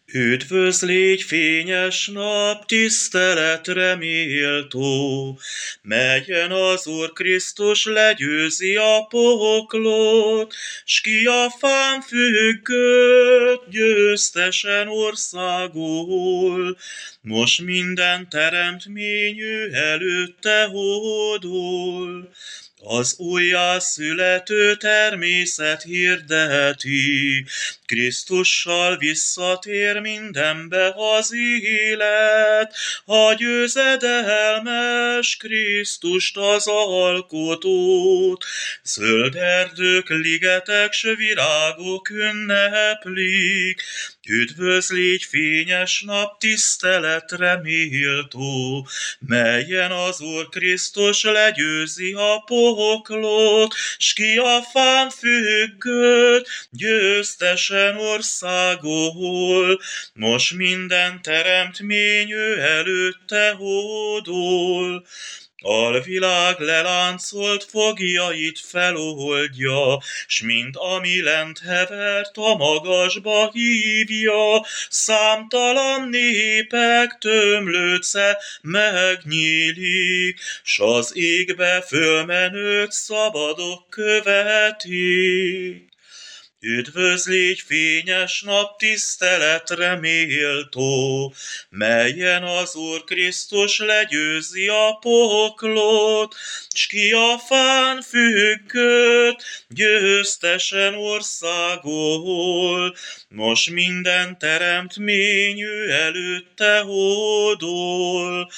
Üdvözlégy, fényes nap, tiszteletre méltó, melyen az Úr Krisztus legyőzi a poklot, s ki a fán függött, győztesen országol. Most minden teremtmény ő előtte hódol. Az újjászülető természet hirdeti, Krisztussal visszatér mindenbe az élet, a győzedelmes Krisztust az alkotót. Zöld erdők, ligetek, s virágok ünneplik, üdvözlégy, fényes nap, tiszteletre méltó, melyen az Úr Krisztus legyőzi a poklot, s ki a fán függött, győztesen országol. Most minden teremtmény ő előtte hódol. Alvilág leláncolt fogjait feloldja, s mind ami lent hevert a magasba hívja, számtalan népek tömlőce megnyílik, s az égbe fölmenőt szabadok követik. Üdvözlégy, fényes nap, tiszteletre méltó, melyen az Úr Krisztus legyőzi a poklot, s ki a fán függött, győztesen országol. Most minden teremtmény ő előtte hódol.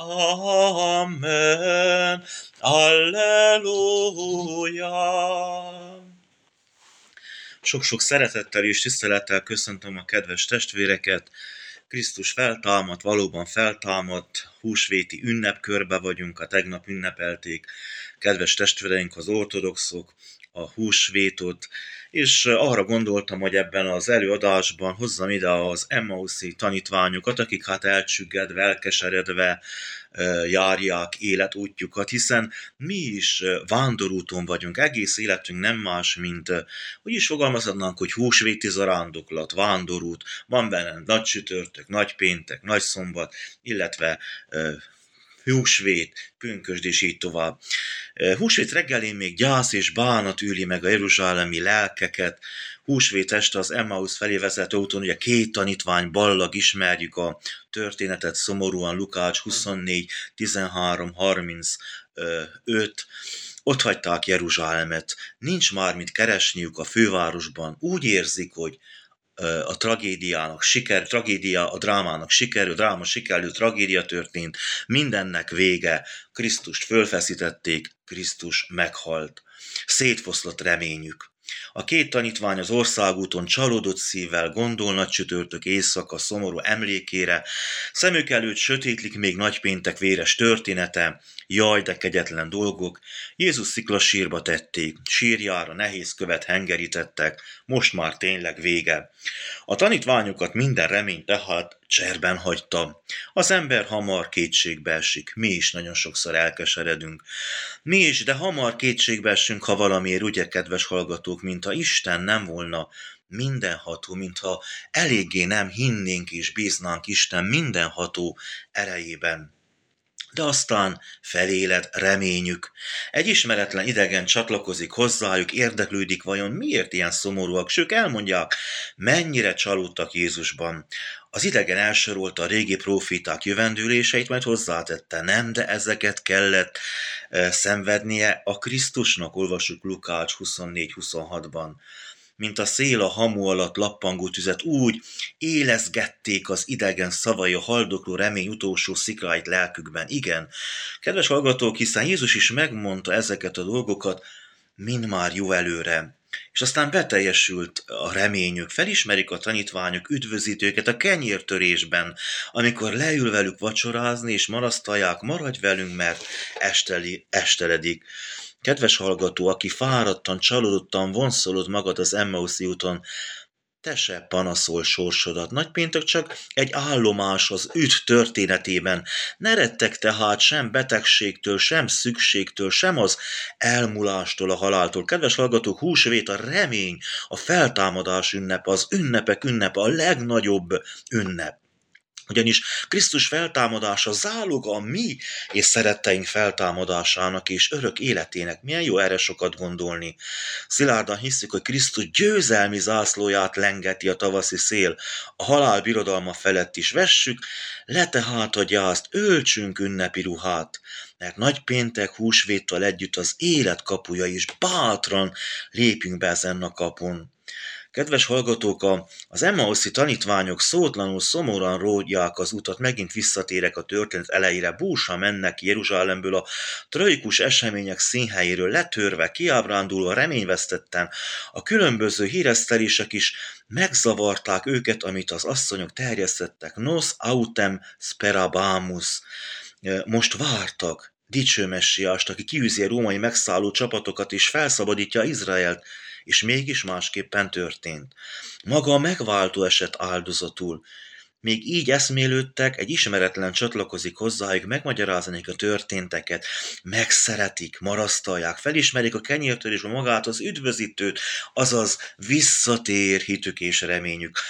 Amen. Alleluja. Sok-sok szeretettel és tisztelettel köszöntöm a kedves testvéreket. Krisztus feltámadt, valóban feltámadt, húsvéti ünnepkörbe vagyunk, a tegnap ünnepelték kedves testvéreink, az ortodoxok a húsvétot, és arra gondoltam, hogy ebben az előadásban hozzam ide az emmauszi tanítványokat, akik elcsüggedve, elkeseredve járják életútjukat, hiszen mi is vándorúton vagyunk, egész életünk nem más, mint, úgy is fogalmazhatnánk, hogy húsvéti zarándoklat, vándorút, van benne nagy csütörtök, nagy péntek, nagy szombat, illetve húsvét, pünkösd és így tovább. Húsvét reggelén még gyász és bánat üli meg a jeruzsálemi lelkeket. Húsvét este az Emmaus felé vezető úton, ugye 2 tanítvány ballag, ismerjük a történetet szomorúan, Lukács 24, 13, 35. Ott hagyták Jeruzsálemet, nincs már mit keresniük a fővárosban, úgy érzik, hogy a tragédiának siker, a drámának sikerül, dráma sikerül, tragédia történt, mindennek vége, Krisztust fölfeszítették, Krisztus meghalt. Szétfoszlott reményük. A 2 tanítvány az országúton csalódott szívvel gondol nagy csütörtök éjszaka szomorú emlékére, szemük előtt sötétlik még nagypéntek véres története, jaj, de kegyetlen dolgok, Jézus sziklasírba tették, sírjára nehéz követ hengerítettek, most már tényleg vége. A tanítványokat minden remény tehát cserben hagyta. Az ember hamar kétségbe esik, mi is nagyon sokszor elkeseredünk. Mi is, de hamar kétségbe esünk, ha valamiért, ugye, kedves hallgatók, mintha Isten nem volna mindenható, mintha eléggé nem hinnénk és bíznánk Isten mindenható erejében. De aztán feléled reményük. Egy ismeretlen idegen csatlakozik hozzájuk, érdeklődik vajon miért ilyen szomorúak, s ők elmondják, mennyire csalódtak Jézusban. Az idegen elsorolta a régi próféták jövendőléseit, majd hozzátette, nem, de ezeket kellett szenvednie a Krisztusnak, olvassuk Lukács 24-26-ban. Mint a szél a hamu alatt lappangó tüzet, úgy élezgették az idegen szavai a haldokló remény utolsó szikláit lelkükben. Igen, kedves hallgatók, hiszen Jézus is megmondta ezeket a dolgokat mind már jó előre. És aztán beteljesült a reményük, felismerik a tanítványok, üdvözítőket a kenyértörésben, amikor leül velük vacsorázni, és marasztalják, maradj velünk, mert esteledik. Kedves hallgató, aki fáradtan, csalódottan vonszolod magad az Emmauszi úton, te se panaszol sorsodat. Nagypéntek csak egy állomás az üt történetében. Ne retteg tehát sem betegségtől, sem szükségtől, sem az elmulástól, a haláltól. Kedves hallgatók, húsvét a remény, a feltámadás ünnepe, az ünnepek ünnepe, a legnagyobb ünnep. Ugyanis Krisztus feltámadása záloga a mi és szeretteink feltámadásának és örök életének. Milyen jó erre sokat gondolni. Szilárdan hiszük, hogy Krisztus győzelmi zászlóját lengeti a tavaszi szél, a halál birodalma felett is. Vessük le tehát a gyászt, öltsünk ünnepi ruhát, mert nagypéntek húsvéttal együtt az élet kapuja is, bátran lépjünk be ezen a kapun. Kedves hallgatók, az Emmauszi tanítványok szótlanul, szomorúan ródják az utat, megint visszatérek a történet elejére, búsa mennek Jeruzsálemből a tragikus események színhelyéről, letörve, kiábrándulva, reményvesztetten. A különböző híresztelések is megzavarták őket, amit az asszonyok terjesztettek. Nos autem sperabamus. Most vártak dicső messiást, aki kiűzi a római megszálló csapatokat és felszabadítja Izraelt, és mégis másképpen történt. Maga a megváltó esett áldozatul. Még így eszmélődtek, egy ismeretlen csatlakozik hozzájuk, megmagyarázni a történteket, megszeretik, marasztalják, felismerik a kenyértörésben magát, az üdvözítőt, azaz visszatér hitük és reményük.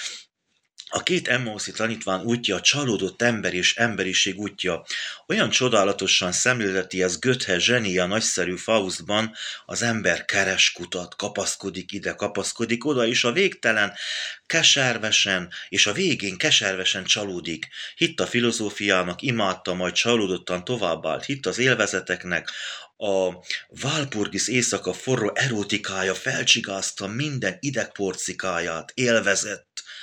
A két Emmauszi tanítvány útja a csalódott ember és emberiség útja. Olyan csodálatosan szemléleti ez Goethe zsenia nagyszerű Faustban, az ember keres kutat, kapaszkodik ide, kapaszkodik oda, és a végtelen keservesen, és a végén keservesen csalódik. Hitt a filozófiának, imádta, majd csalódottan továbbált. Hitt az élvezeteknek, a Walpurgis éjszaka forró erotikája felcsigázta minden idegporcikáját, élvezett,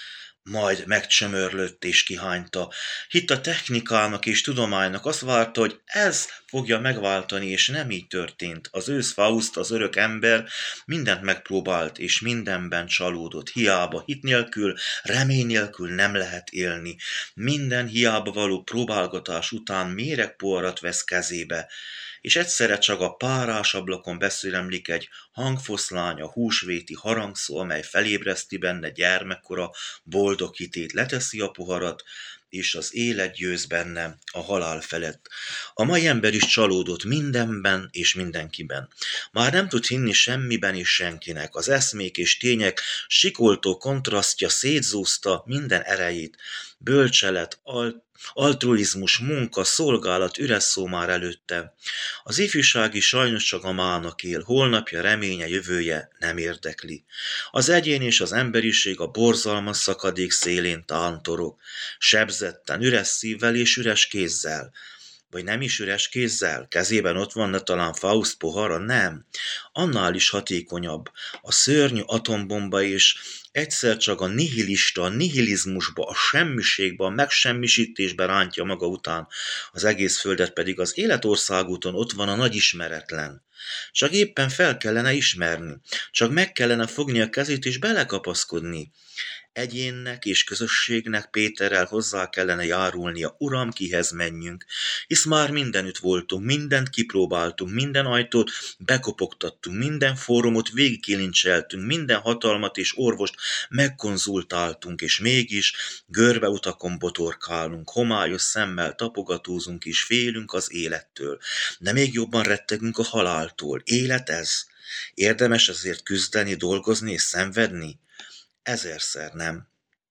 majd megcsömörlött és kihányta. Hitt a technikának és tudománynak, azt várta, hogy ez fogja megváltani, és nem így történt. Az ősz Faust, az örök ember mindent megpróbált, és mindenben csalódott. Hiába, hit nélkül, remény nélkül nem lehet élni. Minden hiába való próbálgatás után méregpoharat vesz kezébe, és egyszerre csak a párás ablakon beszélemlik egy hangfoszlány, a húsvéti harangszó, amely felébreszti benne gyermekkora boldog hitét, leteszi a poharat, és az élet győz benne a halál felett. A mai ember is csalódott mindenben és mindenkiben. Már nem tud hinni semmiben és senkinek. Az eszmék és tények sikoltó kontrasztja szétzúzta minden erejét. Bölcselet, altruizmus, munka, szolgálat, üres szó már előtte. Az ifjúsági sajnos csak a mának él, holnapja, reménye, jövője nem érdekli. Az egyén és az emberiség a borzalmas szakadék szélén tántorog, sebzetten, üres szívvel és üres kézzel. Vagy nem is üres kézzel, kezében ott van talán Faust pohara, nem. Annál is hatékonyabb. A szörnyű atombomba és egyszer csak a nihilista, a nihilizmusba, a semmiségbe, a megsemmisítésbe rántja maga után. Az egész földet pedig az életországúton ott van a nagy ismeretlen. Csak éppen fel kellene ismerni, csak meg kellene fogni a kezét és belekapaszkodni. Egyénnek és közösségnek Péterrel hozzá kellene járulnia, Uram, kihez menjünk, hisz már mindenütt voltunk, mindent kipróbáltunk, minden ajtót bekopogtattunk, minden fórumot végigkilincseltünk, minden hatalmat és orvost megkonzultáltunk, és mégis görbeutakon botorkálunk, homályos szemmel tapogatózunk és félünk az élettől, de még jobban rettegünk a haláltól. Élet ez? Érdemes ezért küzdeni, dolgozni és szenvedni? Ezerszer nem.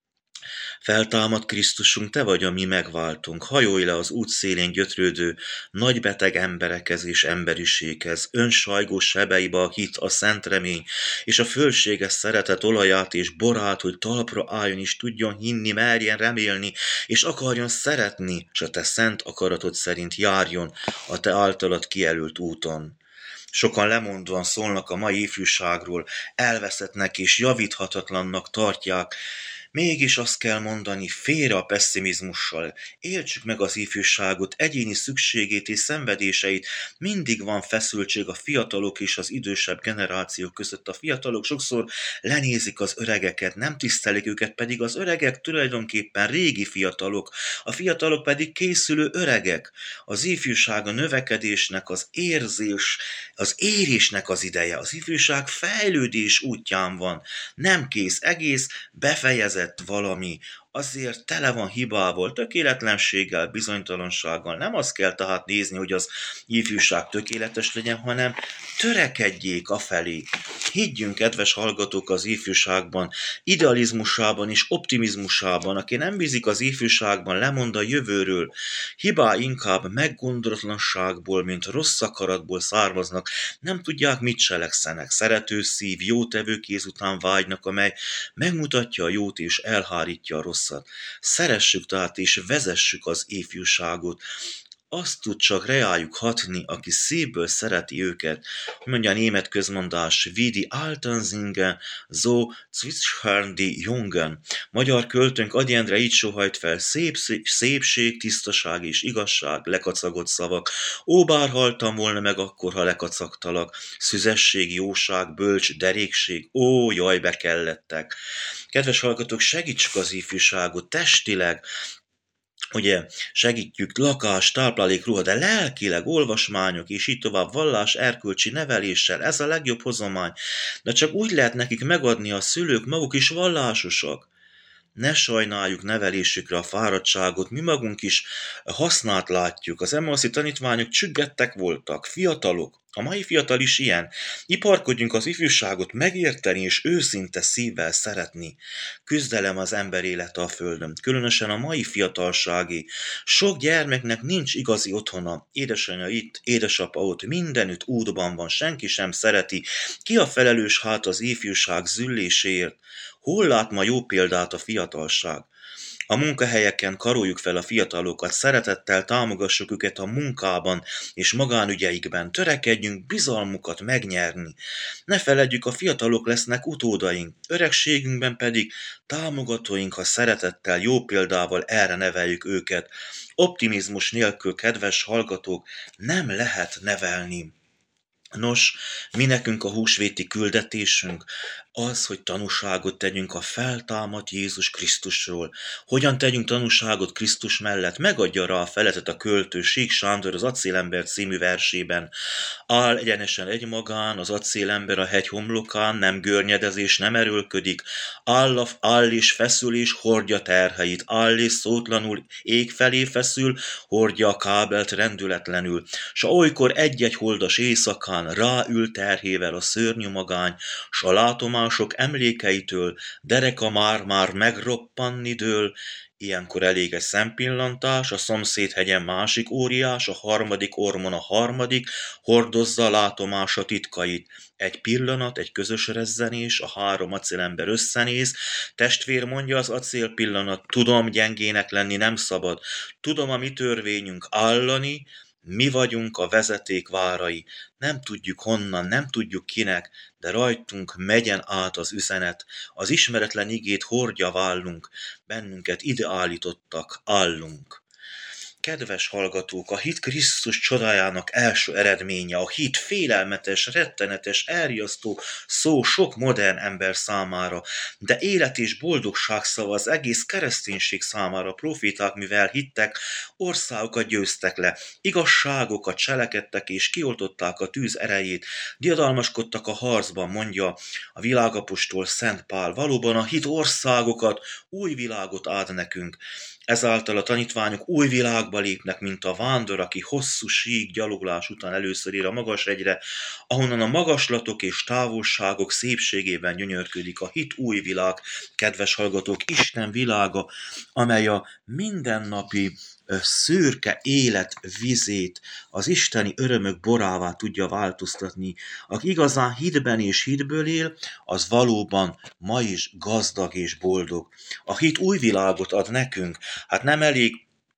Feltámad Krisztusunk, te vagy a mi megváltunk, hajolj le az út szélén gyötrődő, nagybeteg emberekhez és emberiséghez, önsajgó sebeibe a hit, a szent remény, és a fölséges szeretet olaját és borát, hogy talpra álljon és tudjon hinni, merjen remélni, és akarjon szeretni, s a te szent akaratod szerint járjon a te általad kijelölt úton. Sokan lemondóan szólnak a mai ifjúságról, elveszettnek és javíthatatlannak tartják, Mégis azt kell mondani, félre a pessimizmussal. Éltsük meg az ifjúságot, egyéni szükségét és szenvedéseit. Mindig van feszültség a fiatalok és az idősebb generációk között. A fiatalok sokszor lenézik az öregeket, nem tisztelik őket, pedig az öregek tulajdonképpen régi fiatalok, a fiatalok pedig készülő öregek. Az ifjúság a növekedésnek, az érésnek az ideje. Az ifjúság fejlődés útján van. Nem kész egész, befejezett valami, azért tele van hibával, tökéletlenséggel, bizonytalansággal. Nem azt kell tehát nézni, hogy az ifjúság tökéletes legyen, hanem törekedjék afelé. Higgyünk, kedves hallgatók, az ifjúságban, idealizmusában és optimizmusában. Aki nem bízik az ifjúságban, lemond a jövőről. Hibá inkább meggondolatlanságból, mint rossz akaratból származnak. Nem tudják, mit cselekszenek. Szerető szív, jótevő kéz után vágynak, amely megmutatja a jót és elhárítja a rosszat. Szeressük tehát és vezessük az ifjúságot. Azt tud csak reájuk hatni, aki szívből szereti őket. Mondja a német közmondás, wie die Alten singen, so zwitschern die Jungen. Magyar költőnk Ady Endre így sohajt fel, szépség, tisztaság és igazság, lekacagott szavak. Ó, bár haltam volna meg akkor, ha lekacagtalak. Szüzesség, jóság, bölcs, derékség, ó, jaj, bekellettek. Kedves hallgatók, segítsük az ifjúságot testileg, ugye segítjük lakás, táplálék, ruha, de lelkileg olvasmányok, és így tovább vallás, erkölcsi neveléssel, ez a legjobb hozomány. De csak úgy lehet nekik megadni, a szülők maguk is vallásosak. Ne sajnáljuk nevelésükre a fáradtságot, mi magunk is hasznát látjuk. Az Emmauszi tanítványok csüggettek voltak, fiatalok. A mai fiatal is ilyen. Iparkodjunk az ifjúságot megérteni és őszinte szívvel szeretni. Küzdelem az ember élete a földön, különösen a mai fiatalságé. Sok gyermeknek nincs igazi otthona. Édesanyja itt, édesapa ott, mindenütt útban van, senki sem szereti. Ki a felelős hát az ifjúság zülléséért? Hol lát ma jó példát a fiatalság? A munkahelyeken karoljuk fel a fiatalokat, szeretettel támogassuk őket a munkában és magánügyeikben, törekedjünk bizalmukat megnyerni. Ne feledjük, a fiatalok lesznek utódaink, öregségünkben pedig támogatóink, ha szeretettel, jó példával erre neveljük őket. Optimizmus nélkül, kedves hallgatók, nem lehet nevelni. Nos, mi nekünk a húsvéti küldetésünk az, hogy tanúságot tegyünk a feltámadt Jézus Krisztusról. Hogyan tegyünk tanúságot Krisztus mellett? Megadja rá a feletet a költő Sík Sándor az Acélember című versében. Áll egyenesen egymagán, az acélember a hegy homlokán, nem görnyedezés, nem erőlködik. Áll és feszül és hordja terheit, áll és szótlanul ég felé feszül, hordja a kábelt rendületlenül. S olykor egy-egy holdas éjszakán ráül terhével a szörnyű magány, s a látomások emlékeitől dereka már megroppanni dől. Ilyenkor elég egy szempillantás, a szomszéd hegyen másik óriás, a harmadik ormon a harmadik, hordozza a látomása titkait. Egy pillanat, egy közös rezzenés, a három acélember összenéz, testvér mondja az acélpillanat, tudom, gyengének lenni nem szabad, tudom, a mi törvényünk állani, mi vagyunk a vezeték várai, nem tudjuk honnan, nem tudjuk kinek, de rajtunk megyen át az üzenet, az ismeretlen igét hordja vállunk, bennünket ide állítottak, állunk. Kedves hallgatók, a hit Krisztus csodájának első eredménye, a hit félelmetes, rettenetes, elriasztó szó sok modern ember számára, de élet és boldogság szava az egész kereszténység számára. Proféták, mivel hittek, országokat győztek le, igazságokat cselekedtek és kioltották a tűz erejét, diadalmaskodtak a harcban, mondja a világapostol Szent Pál. Valóban a hit országokat, új világot ad nekünk. Ezáltal a tanítványok új világba lépnek, mint a vándor, aki hosszú sík gyaloglás után először ér a magas hegyre, ahonnan a magaslatok és távolságok szépségében gyönyörködik a hit új világ, kedves hallgatók, Isten világa, amely a mindennapi szürke élet vizét az isteni örömök borává tudja változtatni. Aki igazán hitben és hitből él, az valóban ma is gazdag és boldog. A hit új világot ad nekünk. Hát nem elég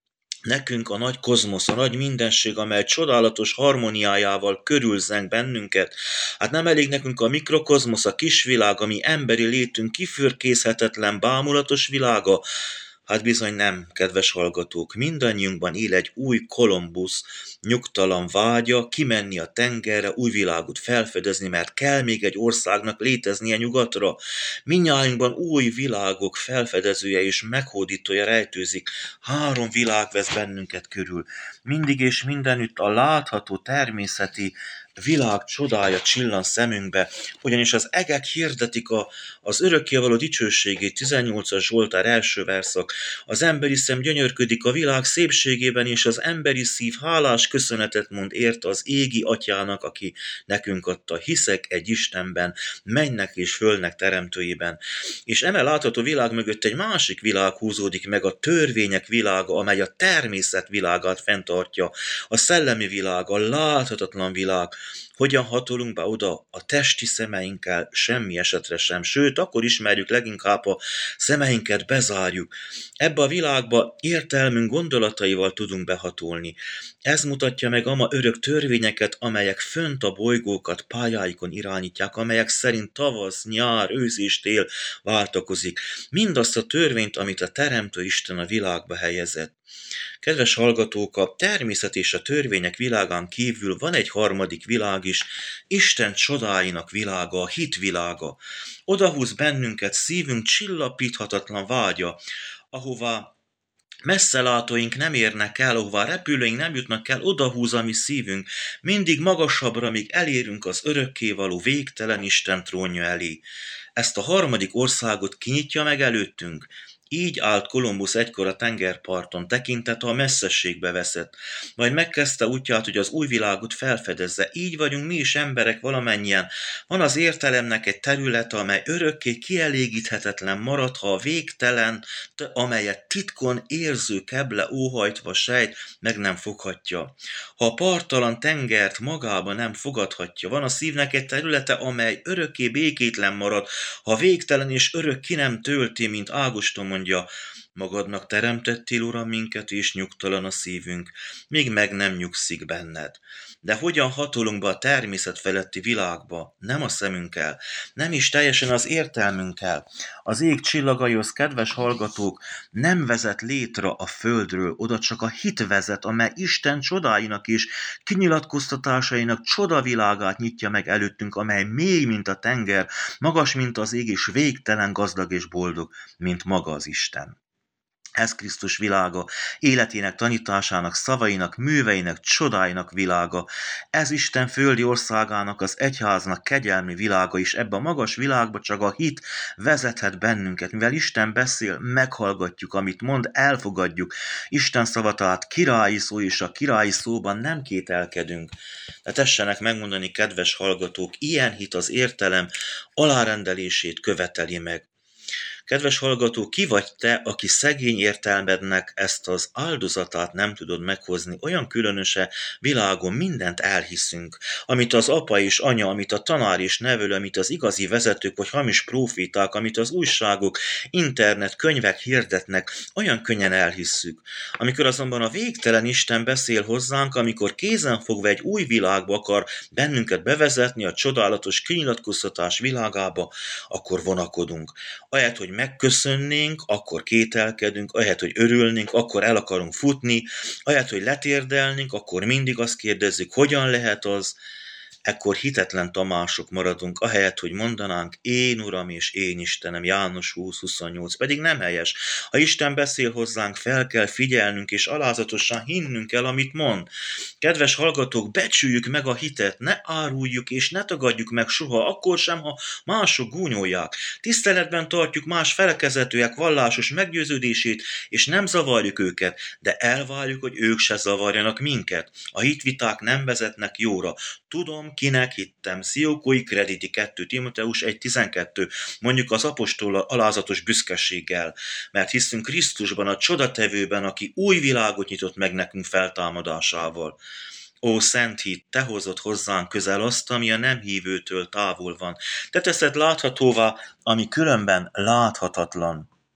Nekünk a nagy kozmosz, a nagy mindenség, amely csodálatos harmóniájával körülzeng bennünket. Hát nem elég nekünk a mikrokozmosz, a kisvilág, ami emberi létünk kifürkészhetetlen, bámulatos világa? Hát bizony nem, kedves hallgatók, mindannyiunkban él egy új Kolumbusz, nyugtalan vágya kimenni a tengerre, új világot felfedezni, mert kell még egy országnak léteznie nyugatra. Mindnyájunkban új világok felfedezője és meghódítója rejtőzik. 3 világ vesz bennünket körül. Mindig és mindenütt a látható természeti világ csodája csillan szemünkbe, ugyanis az egek hirdetik az örökkévaló dicsőségét, 18-as Zsoltár első verszak. Az emberi szem gyönyörködik a világ szépségében, és az emberi szív hálás köszönetet mond érte az égi atyának, aki nekünk adta. Hiszek egy Istenben, mennek és földnek teremtőjében. És eme látható világ mögött egy másik világ húzódik meg, a törvények világa, amely a természet világát fenntartja, a szellemi világ, a láthatatlan világ. Hogyan hatolunk be oda a testi szemeinkkel? Semmi esetre sem. Sőt, akkor ismerjük leginkább, a szemeinket bezárjuk. Ebbe a világba értelmünk gondolataival tudunk behatolni. Ez mutatja meg ama örök törvényeket, amelyek fönt a bolygókat pályáikon irányítják, amelyek szerint tavasz, nyár, ősz és tél váltakozik. Mindazt a törvényt, amit a Teremtő Isten a világba helyezett. Kedves hallgatók, a természet és a törvények világán kívül van egy harmadik világ is, Isten csodáinak világa, a hit világa. Odahúz bennünket szívünk csillapíthatatlan vágya, ahová messzelátóink nem érnek el, ahová repülőink nem jutnak el, odahúz a mi szívünk, mindig magasabbra, míg elérünk az örökkévaló végtelen Isten trónja elé. Ezt a harmadik országot kinyitja meg előttünk. Így állt Kolumbusz egykor a tengerparton, tekintete a messzességbe veszett. Majd megkezdte útját, hogy az új világot felfedezze. Így vagyunk mi is emberek valamennyien. Van az értelemnek egy területe, amely örökké kielégíthetetlen marad, ha a végtelen, amelyet titkon érző keble óhajtva sejt, meg nem foghatja. Ha a parttalan tengert magába nem fogadhatja, van a szívnek egy területe, amely örökké békétlen marad, ha végtelen és örök ki nem tölti, mint Ágoston mondja, magadnak teremtettél, Uram, minket, és nyugtalan a szívünk, míg meg nem nyugszik benned. De hogyan hatolunk be a természet feletti világba? Nem a szemünkkel, nem is teljesen az értelmünkkel. Az ég csillagaihoz, kedves hallgatók, nem vezet létre a földről, oda csak a hit vezet, amely Isten csodáinak és kinyilatkoztatásainak csodavilágát nyitja meg előttünk, amely mély, mint a tenger, magas, mint az ég, és végtelen gazdag és boldog, mint maga az Isten. Ez Krisztus világa, életének, tanításának, szavainak, műveinek, csodáinak világa. Ez Isten földi országának, az egyháznak kegyelmi világa is. Ebbe a magas világba csak a hit vezethet bennünket. Mivel Isten beszél, meghallgatjuk, amit mond, elfogadjuk. Isten szava tehát királyi szó, és a királyi szóban nem kételkedünk. De tessenek megmondani, kedves hallgatók, ilyen hit az értelem alárendelését követeli meg. Kedves hallgató, ki vagy te, aki szegény értelmednek ezt az áldozatát nem tudod meghozni? Olyan különöse világon mindent elhiszünk, amit az apa és anya, amit a tanár és nevelő, amit az igazi vezetők vagy hamis próféták, amit az újságok, internet, könyvek hirdetnek, olyan könnyen elhisszük. Amikor azonban a végtelen Isten beszél hozzánk, amikor kézenfogva egy új világba akar bennünket bevezetni, a csodálatos kinyilatkoztatás világába, akkor vonakodunk. Ahelyett, hogy megköszönnénk, akkor kételkedünk, ahelyett, hogy örülnénk, akkor el akarunk futni, ahelyett, hogy letérdelnénk, akkor mindig azt kérdezzük, hogyan lehet az, ekkor hitetlen Tamások maradunk, ahelyett, hogy mondanánk, én Uram és én Istenem, János 20:28, pedig nem helyes. Ha Isten beszél hozzánk, fel kell figyelnünk, és alázatosan hinnünk el, amit mond. Kedves hallgatók, becsüljük meg a hitet, ne áruljuk és ne tagadjuk meg soha, akkor sem, ha mások gúnyolják. Tiszteletben tartjuk más felekezetűek vallásos meggyőződését, és nem zavarjuk őket, de elvárjuk, hogy ők se zavarjanak minket. A hitviták nem vezetnek jóra. Tudom, kinek hittem. Sziókói krediti 2 Timoteus 1:12. Mondjuk az apostol alázatos büszkeséggel, mert hiszünk Krisztusban, a csodatevőben, aki új világot nyitott meg nekünk feltámadásával. Ó, szent hit, te hozod hozzánk közel azt, ami a nem hívőtől távol van. Te teszed láthatóvá, ami különben láthatatlan.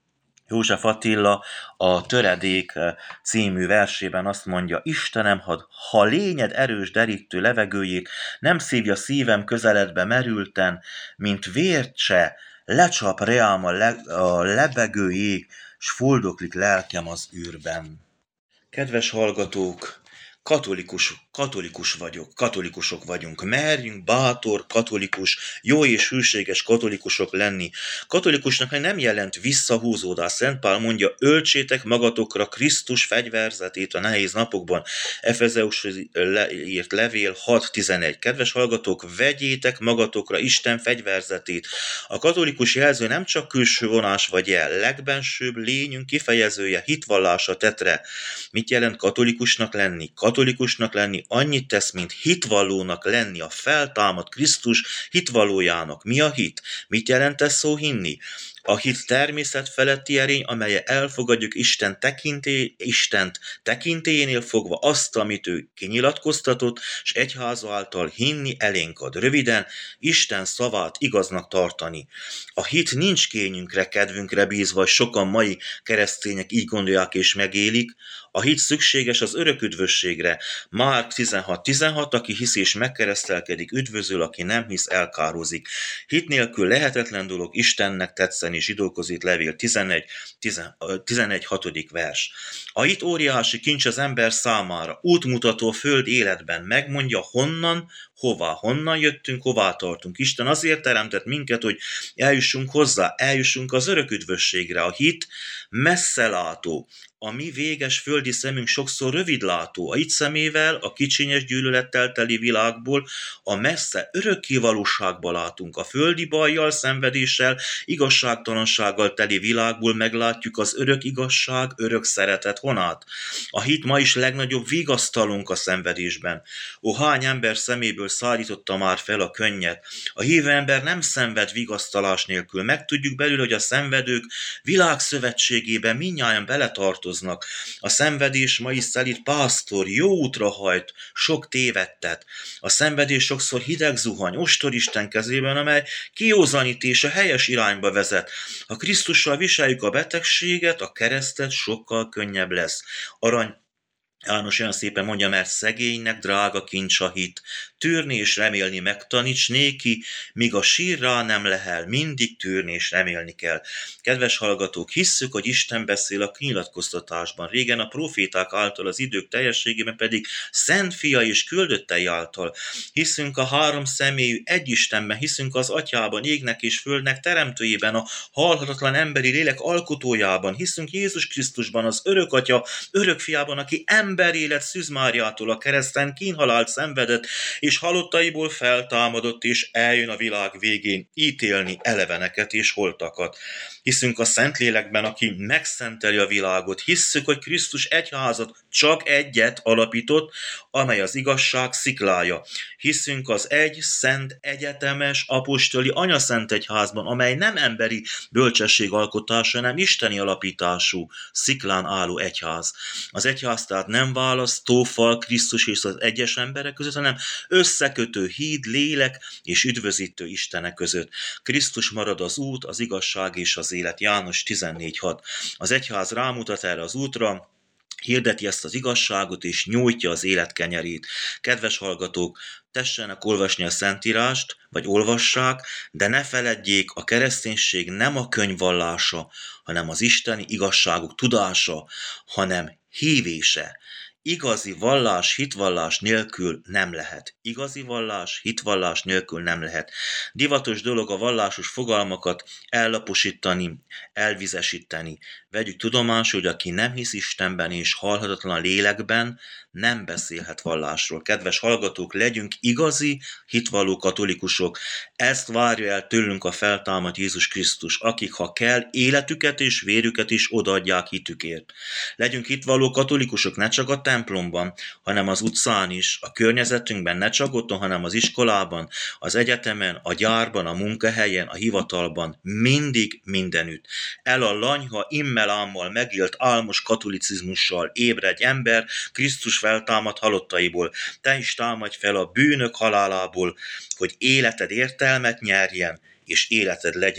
József Attila a Töredék című versében azt mondja: Istenem, ha lényed erős derítő levegőjét nem szívja szívem közeledbe merülten, mint vércse lecsap reám a lebegő jég, s fuldoklik lelkem az űrben. Kedves hallgatók, katolikusok vagyunk. Merjünk bátor, katolikus, jó és hűséges katolikusok lenni. Katolikusnak nem jelent visszahúzódás. Szent Pál mondja, öltsétek magatokra Krisztus fegyverzetét a nehéz napokban. Efezeushoz írt levél 6.11. Kedves hallgatók, vegyétek magatokra Isten fegyverzetét. A katolikus jelző nem csak külső vonás vagy jel, legbensőbb lényünk kifejezője, hitvallása tetre. Mit jelent katolikusnak lenni? Katolikusnak lenni annyit tesz, mint hitvallónak lenni, a feltámadt Krisztus hitvallójának. Mi a hit? Mit jelent ez szó hinni? A hit természet feletti erény, amellyel elfogadjuk Istent tekintélyénél fogva azt, amit ő kinyilatkoztatott, és egyháza által hinni elénk ad. Röviden, Isten szavát igaznak tartani. A hit nincs kényünkre, kedvünkre bízva, sokan mai keresztények így gondolják és megélik. A hit szükséges az örök üdvösségre. Márk 16.16, aki hisz és megkeresztelkedik, üdvözöl, aki nem hisz, elkározik. Hit nélkül lehetetlen dolog Istennek tetszeni, Zsidókhoz levél 11.6. vers. A hit óriási kincs az ember számára, útmutató a föld életben, megmondja honnan jöttünk, hová tartunk. Isten azért teremtett minket, hogy eljussunk hozzá, eljussunk az örök üdvösségre. A hit messzelátó. A mi véges földi szemünk sokszor rövidlátó. A hit szemével a kicsinyes gyűlölettel teli világból a messze örökké valóságba látunk. A földi bajjal, szenvedéssel, igazságtalansággal teli világból meglátjuk az örök igazság, örök szeretet honát. A hit ma is legnagyobb vigasztalunk a szenvedésben. Ó, hány ember szeméből szállította már fel a könnyet. A hívő ember nem szenved vigasztalás nélkül. Megtudjuk belül, hogy a szenvedők világszövetségében mindnyájan beletartoznak. A szenvedés ma is szelíd pásztor, jó útra hajt, sok tévedtet. A szenvedés sokszor hideg zuhany, ostoristen kezében, amely kiózanít és a helyes irányba vezet. Ha Krisztussal viseljük a betegséget, a keresztet, sokkal könnyebb lesz. Arany János olyan szépen mondja, mert szegénynek drága kincs a hit. Tűrni és remélni megtaníts néki, míg a sírrá nem lehel, mindig tűrni és remélni kell. Kedves hallgatók, hisszük, hogy Isten beszél a kinyilatkoztatásban, régen a proféták által, az idők teljességében pedig Szent Fia és küldöttei által. Hiszünk a három személyű egy Istenben, hiszünk az Atyában, égnek és földnek teremtőjében, a halhatatlan emberi lélek alkotójában, hiszünk Jézus Krisztusban, az örök Atya, örök Fiában, aki emberélet Szűz Máriától a kereszten kínhalált szenvedett, és halottaiból feltámadott, és eljön a világ végén ítélni eleveneket és holtakat. Hiszünk a Szentlélekben, aki megszenteli a világot. Hisszük, hogy Krisztus egyházat, csak egyet alapított, amely az igazság sziklája. Hiszünk az egy, szent, egyetemes, apostoli anyaszent egyházban, amely nem emberi bölcsesség alkotása, hanem isteni alapítású, sziklán álló egyház. Az egyház tehát nem választófal Krisztus és az egyes emberek között, hanem összekötő híd, lélek és üdvözítő Istenek között. Krisztus marad az út, az igazság és az élet. János 14.6. Az egyház rámutat erre az útra, hirdeti ezt az igazságot, és nyújtja az élet kenyerét. Kedves hallgatók, tessenek olvasni a Szentírást, vagy olvassák, de ne feledjék, a kereszténység nem a könyvvallása, hanem az isteni igazságok tudása, hanem hívése. Igazi vallás, hitvallás nélkül nem lehet. Igazi vallás, hitvallás nélkül nem lehet. Divatos dolog a vallásos fogalmakat ellaposítani, elvizesíteni. Vegyük tudomásul, hogy aki nem hisz Istenben és halhatatlan a lélekben, nem beszélhet vallásról. Kedves hallgatók, legyünk igazi, hitvalló katolikusok. Ezt várja el tőlünk a feltámadt Jézus Krisztus, akik, ha kell, életüket és vérüket is odaadják hitükért. Legyünk hitvalló katolikusok ne csak a templomban, hanem az utcán is, a környezetünkben, ne csak otthon, hanem az iskolában, az egyetemen, a gyárban, a munkahelyen, a hivatalban, mindig, mindenütt. El a lanyha, immelámmal megélt álmos katolicizmussal ébredj ember, Krisztus feltámad halottaiból. Te is támadj fel a bűnök halálából, hogy életed értelmet nyerjen, és életed legyen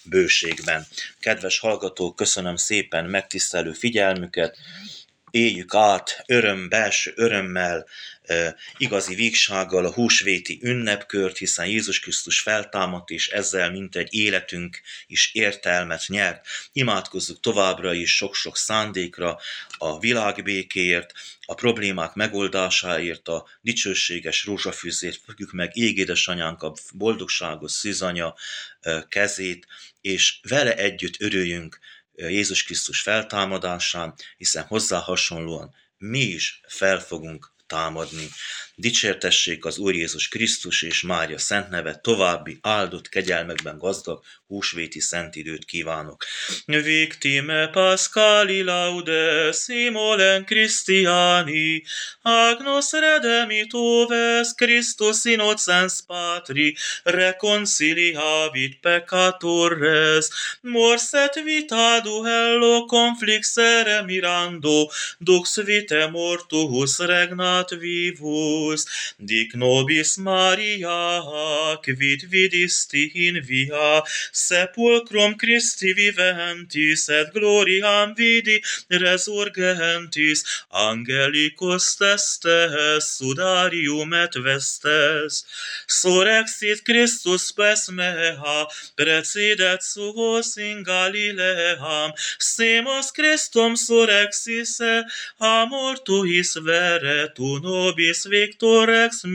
bőségben. Kedves hallgatók, köszönöm szépen megtisztelő figyelmüket, éljük át belső örömmel, igazi vígsággal a húsvéti ünnepkört, hiszen Jézus Krisztus feltámadt, és ezzel mintegy életünk is értelmet nyert. Imádkozzuk továbbra is sok-sok szándékra, a világbékéért, a problémák megoldásáért, a dicsőséges rózsafűzért fogjuk meg égédesanyánk, a boldogságos szűzanya kezét, és vele együtt örüljünk Jézus Krisztus feltámadásán, hiszen hozzá hasonlóan mi is fel fogunk támadni. Dicsértessék az Úr Jézus Krisztus és Mária szent neve, további áldott kegyelmekben gazdag húsvéti szent időt kívánok. Victime Pascali laudes imolem Christiani, agnus redemitoves Christus innocens Patri, reconciliavit peccatores, morset vita duello conflixere mirando, dux vitae mortuus regnat vivus, dic nobis Maria, quid vidisti in via, sepulcrum Christi viventis, et gloriam vidi resurgentis, angelicus testes, sudarium et vestes, surrexit Christus pes mea, precedet suos in Galileam, semus Christum surrexisse, a mortuis vere, tu nobis victor ex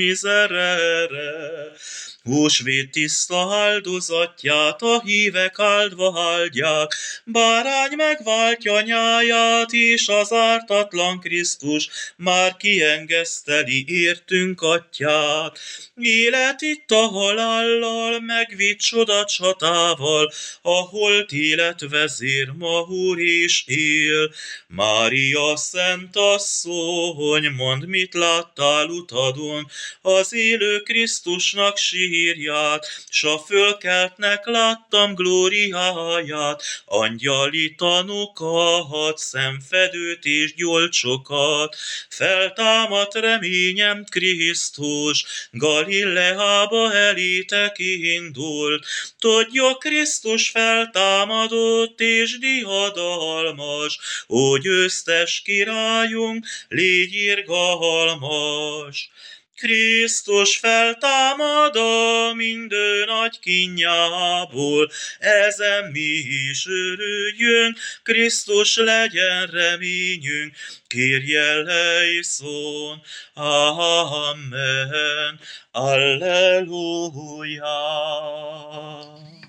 miserere. Húsvét tiszta áldozatját a hívek áldva áldják, bárány megváltja nyáját, és az ártatlan Krisztus már kiengeszteli értünk atyát. Élet itt a halállal, megvitt csoda csatával, a holt élet vezér ma úr és él. Mária szent asszony, mondd, mit láttál utadon, az élő Krisztusnak sírját, s a fölkeltnek láttam glóriáját, angyali tanukat, szemfedőt és gyolcsokat. Feltámadt reményem Krisztus, Galileába elétek indult, tudja Krisztus feltámadott és diadalmas, ó győztes királyunk, légy irgalmas. Krisztus feltámad a mindő nagy kínjából, ezen mi is örüljünk, Krisztus legyen reményünk, Kyrie-eleison, Amen, Alleluja.